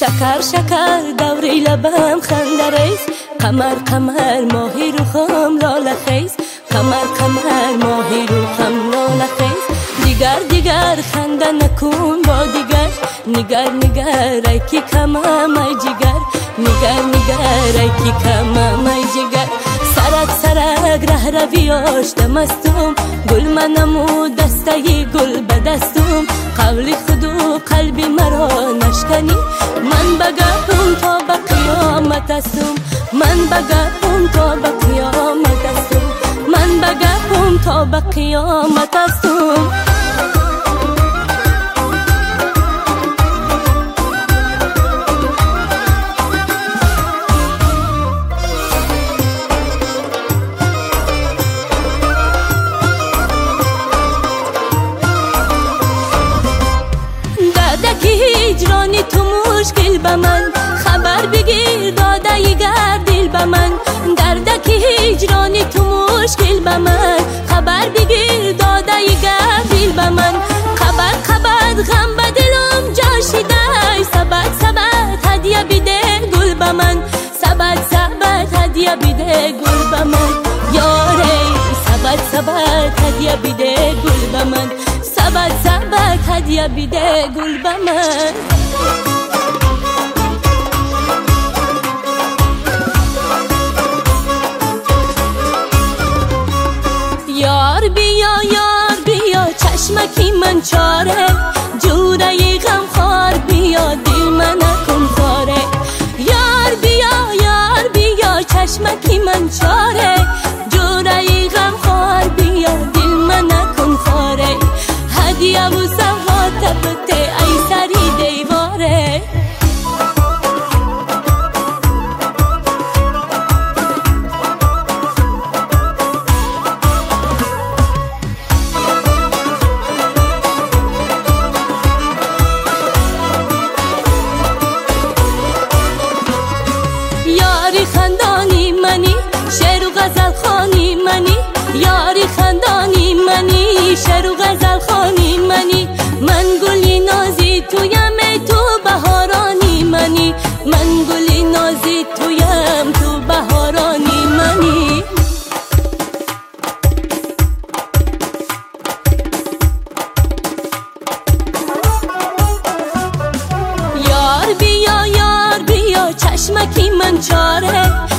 شکر شکر دوری لبم خنده ریز، قمر قمر ماهی روخم لاله خیز، قمر قمر ماهی روخم لاله خیز. دیگر دیگر خنده نکن با دیگر، نگر نگر ای کی کمم ای جگر، نگر نگر ای کی کمم ای جگر. سرک سرک ره رویاش دمستم، گل منم و دسته گل به دستم. قول خودو قلبی مرا نشکنی، من بگم تا به قیامت استم، من بگم تا به قیامت استم، من بگم تا به قیامت استم. هجرانی تو مشکل به من، خبر بگیر داده ای گردیل به من. دردک هجرانی تو مشکل به من، خبر بگیر داده ای گردیل به من. خبر خبر غم به دلم جاشیده، سبت سبت هدیه بیده گل به من، سبت سبت هدیه بیده گل به من. یاره سبت سبت هدیه بیده گل به من، سبت سبت هدیه بیده گل به من. یار بیا چشمکی من چاره، جوره غم خار بیا دل من نکن خاره. یار بیا چشمکی من چاره، جوره غم خار بیا دل من نکن خاره. هدیه و سوات بته ای سری دیواره. یاری خندانی منی، شعر و غزل خوانی منی، یاری خندانی منی، شعر و غزل خوانی منی. من گلی نازی تویم تو بهارانی منی، من گلی نازی تویم تو بهارانی منی. یار بیا چشمکی من چاره،